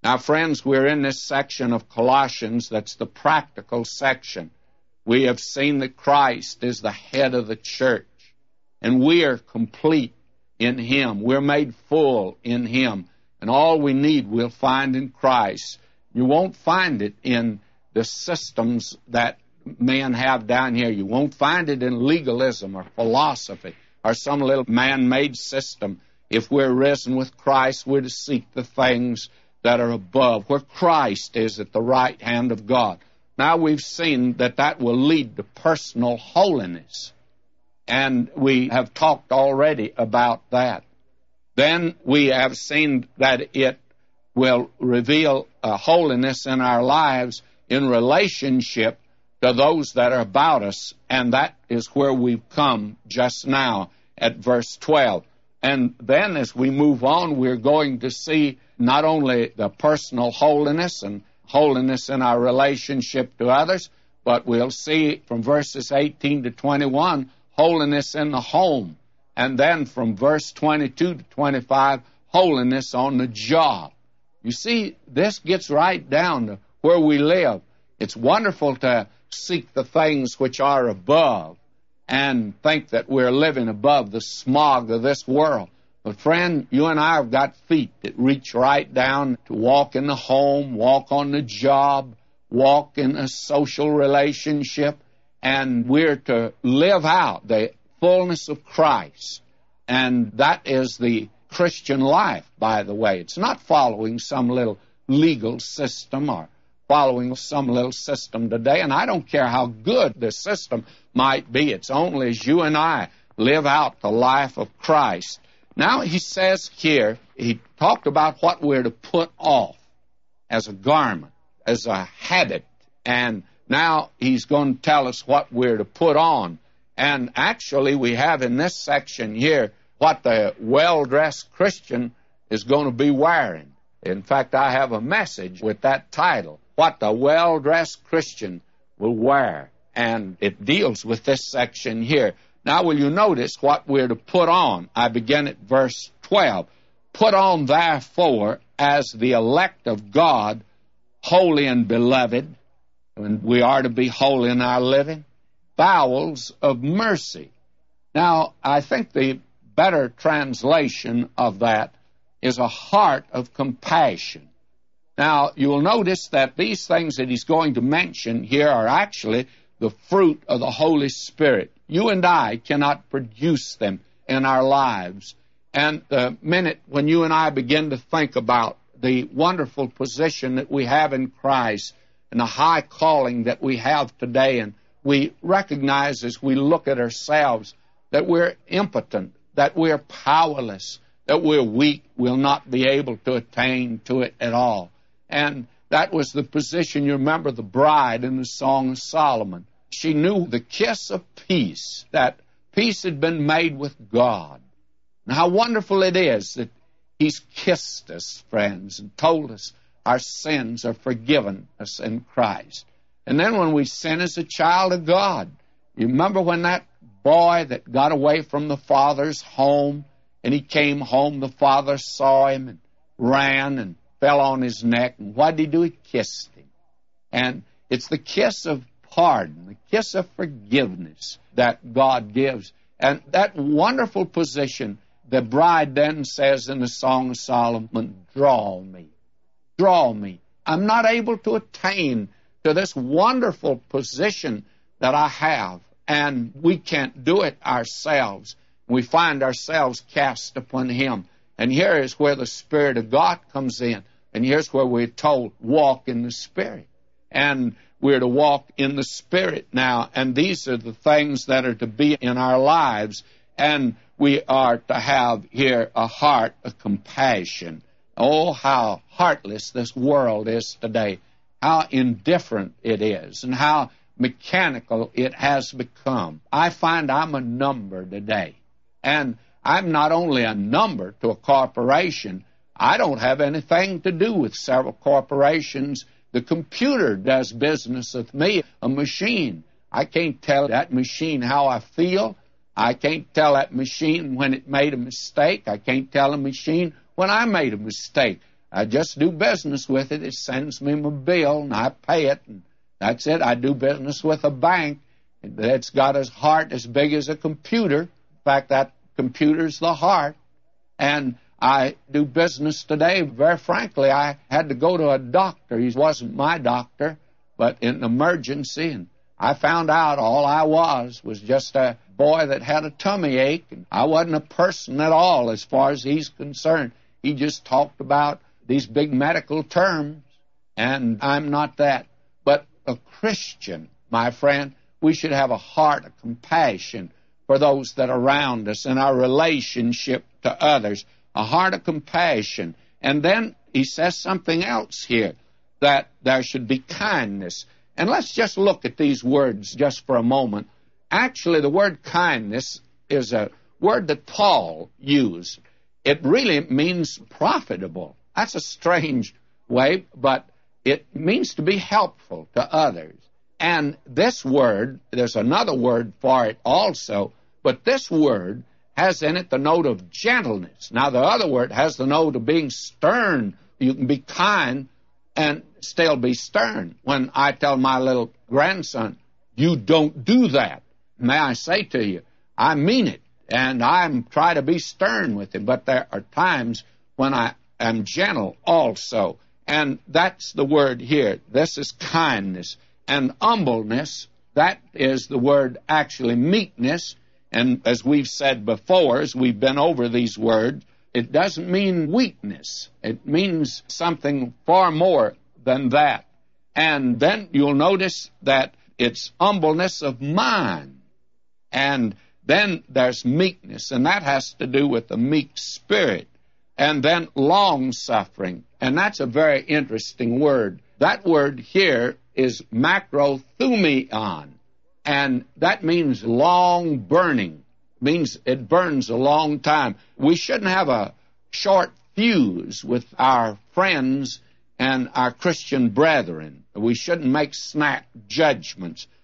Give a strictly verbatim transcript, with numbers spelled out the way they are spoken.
Now, friends, we're in this section of Colossians that's the practical section. We have seen that Christ is the head of the church, and we are complete in Him. We're made full in Him, and all we need we'll find in Christ. You won't find it in the systems that men have down here. You won't find it in legalism or philosophy or some little man-made system. If we're risen with Christ, we're to seek the things that are above, where Christ is at the right hand of God. Now we've seen that that will lead to personal holiness, and we have talked already about that. Then we have seen that it will reveal uh, holiness in our lives in relationship to those that are about us, and that is where we've come just now at verse twelve. And then as we move on, we're going to see not only the personal holiness and holiness in our relationship to others, but we'll see from verses eighteen to twenty-one, holiness in the home. And then from verse twenty-two to twenty-five, holiness on the job. You see, this gets right down to where we live. It's wonderful to seek the things which are above and think that we're living above the smog of this world. But friend, you and I have got feet that reach right down to walk in the home, walk on the job, walk in a social relationship, and we're to live out the fullness of Christ. And that is the Christian life, by the way. It's not following some little legal system or following some little system today, and I don't care how good the system might be. It's only as you and I live out the life of Christ. Now he says here, he talked about what we're to put off as a garment, as a habit, and now he's going to tell us what we're to put on. And actually we have in this section here what the well-dressed Christian is going to be wearing. In fact, I have a message with that title, What the Well-Dressed Christian Will Wear. And it deals with this section here. Now, will you notice what we're to put on? I begin at verse twelve. Put on, therefore, as the elect of God, holy and beloved, and we are to be holy in our living, bowels of mercy. Now, I think the better translation of that is a heart of compassion. Now, you'll notice that these things that he's going to mention here are actually the fruit of the Holy Spirit. You and I cannot produce them in our lives. And the minute when you and I begin to think about the wonderful position that we have in Christ and the high calling that we have today, and we recognize as we look at ourselves that we're impotent, that we're powerless, that we're weak, we'll not be able to attain to it at all. And that was the position, you remember the bride in the Song of Solomon. She knew the kiss of peace, that peace had been made with God. And how wonderful it is that He's kissed us, friends, and told us our sins are forgiven us in Christ. And then when we sin as a child of God, you remember when that boy that got away from the father's home, and he came home, the father saw him and ran and fell on his neck. And what did he do? He kissed him. And it's the kiss of pardon, the kiss of forgiveness that God gives. And that wonderful position, the bride then says in the Song of Solomon, draw me, draw me. I'm not able to attain to this wonderful position that I have, and we can't do it ourselves. We find ourselves cast upon Him. And here is where the Spirit of God comes in. And here's where we're told, walk in the Spirit. And we're to walk in the Spirit now. And these are the things that are to be in our lives. And we are to have here a heart of compassion. Oh, how heartless this world is today. How indifferent it is. And how mechanical it has become. I find I'm a number today. And I'm not only a number to a corporation, I don't have anything to do with several corporations. The computer does business with me, a machine. I can't tell that machine how I feel. I can't tell that machine when it made a mistake. I can't tell a machine when I made a mistake. I just do business with it. It sends me my bill, and I pay it, and that's it. I do business with a bank that's got a heart as big as a computer. In fact, that computer's the heart. And I do business today. Very frankly, I had to go to a doctor. He wasn't my doctor, but in an emergency, and I found out all I was was just a boy that had a tummy ache, and I wasn't a person at all as far as he's concerned. He just talked about these big medical terms, and I'm not that. But a Christian, my friend, we should have a heart of compassion for those that are around us in our relationship to others, a heart of compassion. And then he says something else here, that there should be kindness. And let's just look at these words just for a moment. Actually, the word kindness is a word that Paul used. It really means profitable. That's a strange way, but it means to be helpful to others. And this word, there's another word for it also, but this word has in it the note of gentleness. Now, the other word has the note of being stern. You can be kind and still be stern. When I tell my little grandson, you don't do that, may I say to you, I mean it, and I'm trying to be stern with him, but there are times when I am gentle also, and that's the word here. This is kindness. And humbleness, that is the word actually meekness, and as we've said before, as we've been over these words, it doesn't mean weakness. It means something far more than that. And then you'll notice that it's humbleness of mind. And then there's meekness, and that has to do with the meek spirit. And then long-suffering, and that's a very interesting word. That word here is macrothumion, and that means long burning. It means it burns a long time. We shouldn't have a short fuse with our friends and our Christian brethren. We shouldn't make snap judgments.